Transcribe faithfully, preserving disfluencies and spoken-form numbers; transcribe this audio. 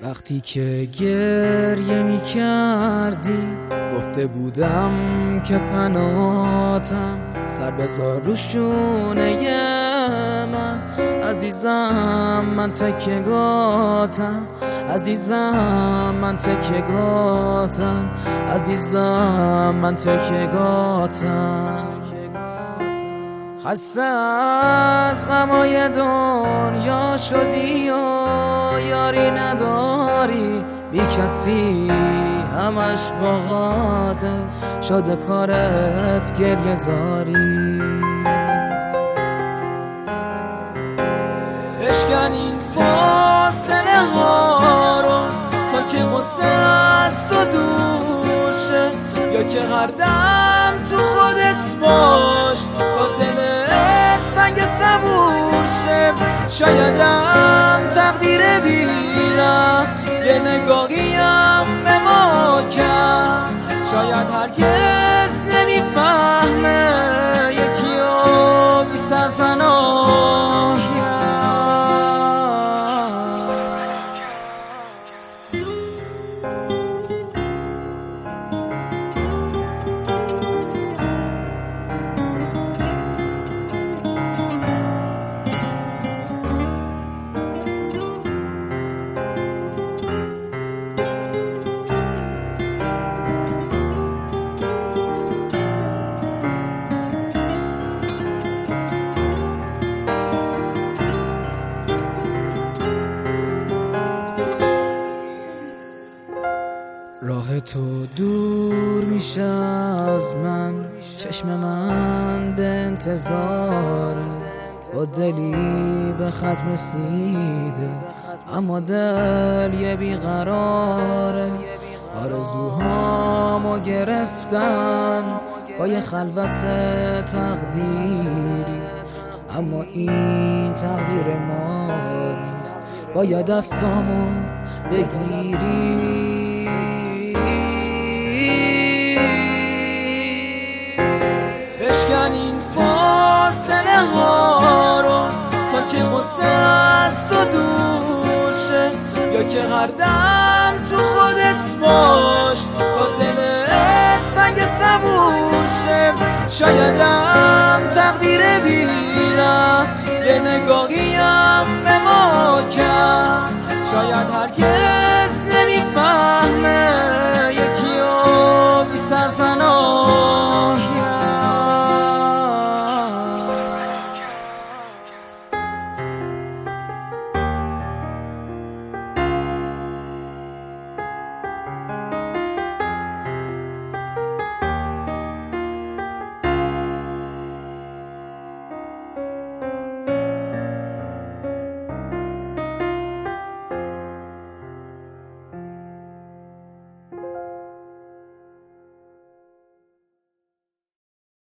وقتی که گریه می کردی گفته بودم که پناهاتم، سر بذار رو شونه من. عزیزم من تکیه‌گاهتم، عزیزم من تکیه‌گاهتم، عزیزم من تکیه‌گاهتم. خسته از غمای دنیا شدی و یاری نداری، بی کسی همش باغاته، شده کارت گریه زاری. بشکن این فاصله ها رو تا که غصه از تو دور شه، یا که هر دم تو خودت باش تا دلت سنگ صبور شه. شایدم تقدیر بیرم یه نگاهیم به ما کرد، شاید هرگز نمیفهمه یکی رو بی سرپناه کرد. راه تو دور میشه از من، چشم من به انتظاره، با دلی به ختم رسیده اما دل یه بیقراره. آرزوهامو گرفتن با یه خلوت تقدیری، اما این تقدیر ما نیست، باید دستامو بگیری. بشکن این فاصله ها رو تا که غصه از تو دور شه، یا که هر دم تو خودت باش تا دلت سنگ صبور شه. شایدم تقدیر بیرم یه نگاهیم به ما کرد، شاید هرگز